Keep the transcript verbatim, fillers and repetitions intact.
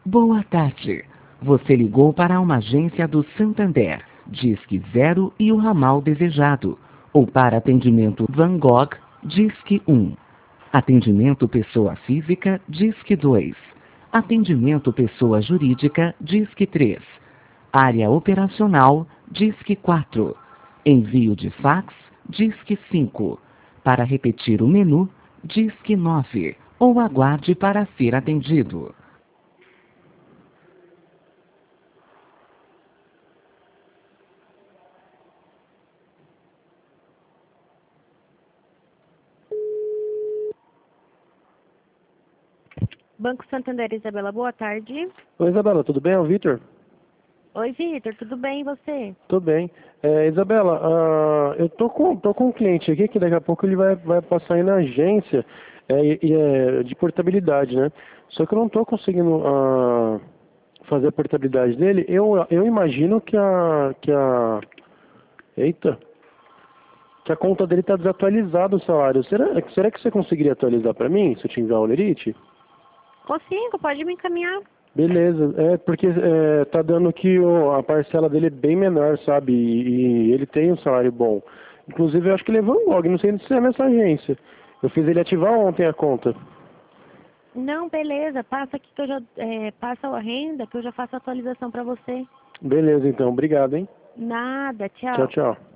Boa tarde. Você ligou para uma agência do Santander. Disque zero e o ramal desejado. Ou para atendimento Van Gogh, Disque um. Atendimento pessoa física, Disque dois. Atendimento pessoa jurídica, Disque três. Área operacional, Disque quatro. Envio de fax, Disque cinco. Para repetir o menu, Disque nove. Ou aguarde para ser atendido. Banco Santander, Isabela, boa tarde. Oi, Isabela, tudo bem? É o Vitor? Oi, Vitor, tudo bem e você? Tudo bem. É, Isabela, ah, eu tô com, tô com um cliente aqui que daqui a pouco ele vai, vai passar aí na agência é, e- e é de portabilidade, né? Só que eu não tô conseguindo ah, fazer a portabilidade dele. Eu, eu imagino que a, que a... Eita! Que a conta dele está desatualizada o salário. Será, será que você conseguiria atualizar para mim, se eu te enviar o Lerite? Consigo, pode me encaminhar. Beleza, é porque é, tá dando que o- a parcela dele é bem menor, sabe? E, e ele tem um salário bom. Inclusive, eu acho que ele é Van Gogh, não sei se é nessa agência. Eu fiz ele ativar ontem a conta. Não, beleza, passa aqui que eu já é, passa a renda que eu já faço a atualização para você. Beleza, então. Obrigado, hein? Nada, Tchau, tchau. tchau.